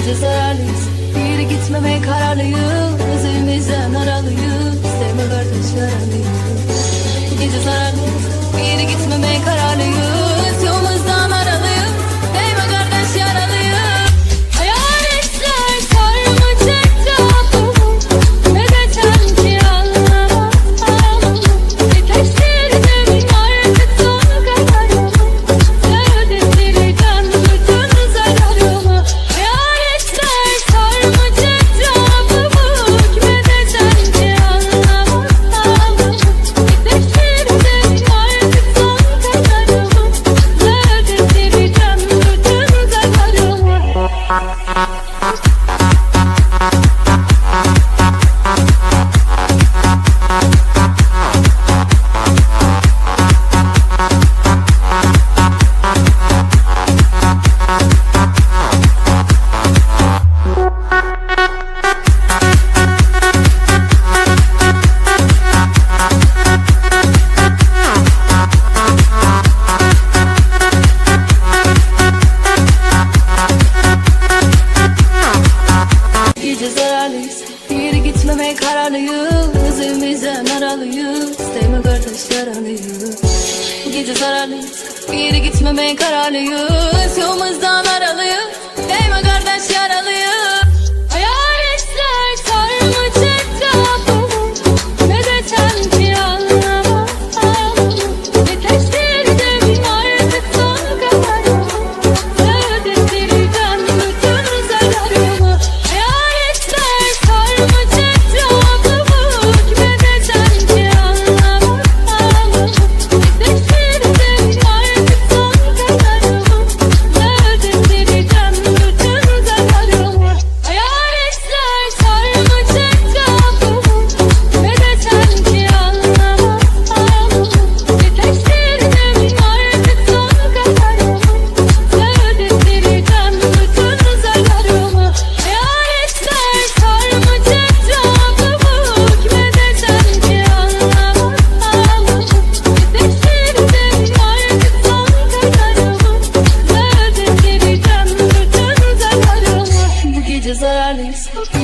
gece zararlıyız, bir yere gitmemeye kararlıyız. Evimizden aralıyız, sevme kardeş yaralıyız. Bu gece zararlıyız, bir yere gitmemeye kararlıyız. Yolumuzdan aralıyız, değme kardeş yaralıyız. Hayaletler sarmaş etrafımı, ne desem ki anlamam. Ateşlerden artık son kararımı, sen ödettireceksin bütün zararımı. Hayaletler sarmaş etrafımı, kime desem ki anlamam. Ateşlerden artık son kararımı, sen ödettireceksin bütün zararımı. Gece zararlıyız, bir yere gitmemeye kararlıyız. Evimizden aralıyız, değme kardeş yaralıyız. Bu gece zararlıyız, bir yere gitmemeye kararlıyız. Yolumuzdan aralıyız, değme kardeş yaralıyız. Hayaletler sarmaş etrafımı, ne desem ki anlamam. Ateşlerden artık son kararımı, sen ödettireceksin bütün zararımı. Hayaletler sarmaş etrafımı, kime desem ki anlamam. Ateşlerden artık son kararımı, sen ödettireceksin bütün zararımı. Hayaletler sarmaş etrafımı, ne desem ki anlamam. Ateşlerden artık son kararımı, sen ödettireceksin bütün zararımı. Hayaletler sarmaş etrafımı, kime desem ki anlamam. Ateşlerden artık son kararımı, sen ödettireceksin bütün zararımı. Bu gece zararlıyız,